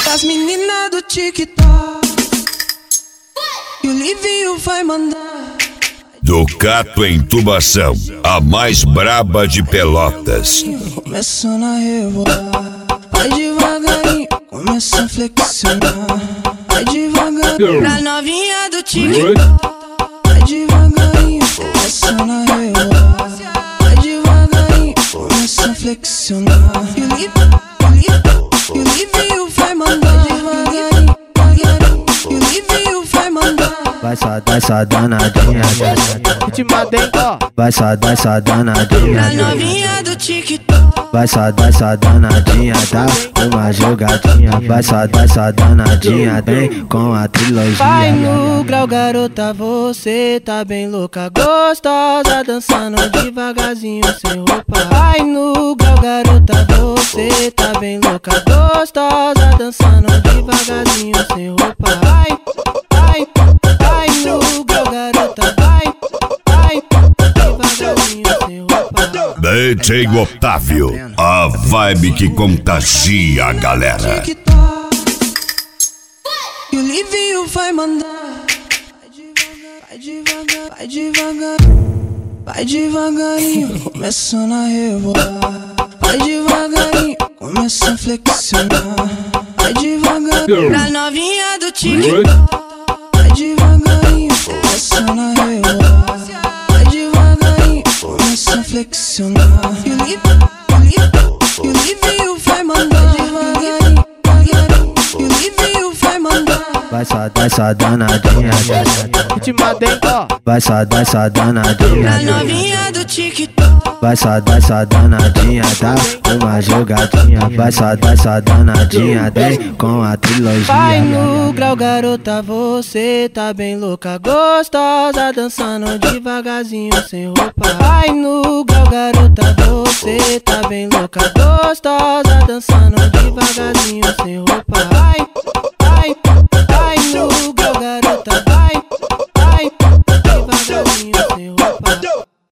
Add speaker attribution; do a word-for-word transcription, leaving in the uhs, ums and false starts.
Speaker 1: As meninas do TikTok e o Livinho vai mandar.
Speaker 2: Ducato em Tubação, a mais braba de Pelotas.
Speaker 1: Começando a rebolar, vai devagarinho, começa a flexionar. Vai devagarinho, pra novinha do TikTok. Vai devagarinho, começando a rebolar. Vai devagarinho, começa a flexionar. E o Livinho, e o Livinho vai mandar. Devagarinho, devagarinho, e o Livinho vai mandar.
Speaker 3: Vai só, vai só danadinha, te mandei, ó. Vai só, vai só danadinha,
Speaker 1: pra novinha do TikTok.
Speaker 3: vai só, vai só danadinha, dá uma jogadinha. Vai só, vai só danadinha, vem com a trilogia. Vai no grau, garota, você tá bem louca, gostosa, dançando devagarzinho sem roupa. Vai no grau, garota, você tá bem louca, gostosa, dançando devagarzinho sem roupa. Vai, vai, vai no grau, garota, vai, vai, devagarzinho sem roupa.
Speaker 2: D J Otávio, a vibe que contagia a galera.
Speaker 1: E o Livinho vai mandar. Vai devagar, vai devagar, vai devagarinho, começando a rebolar. Vai devagarinho, começa a flexionar. Vai devagarinho, pra novinha do TikTok. Vai devagarinho, começando a rebolar. Vai devagarinho, começa a flexionar. E o Livinho, e o Livinho vai mandar. Devagarinho, devagarinho, e o Livinho vai mandar.
Speaker 3: Vai só, vai só danadinha, te mandei, ó. Vai só, vai só danadinha,
Speaker 1: pra novinha do TikTok.
Speaker 3: vai só, vai só danadinha, dá uma jogadinha. Vai só, vai só danadinha, vem com a trilogia. Vai no grau, garota, você tá bem louca, gostosa, dançando devagarzinho sem roupa. Vai no grau, garota, você tá bem louca, gostosa, dançando devagarzinho sem roupa. Vai.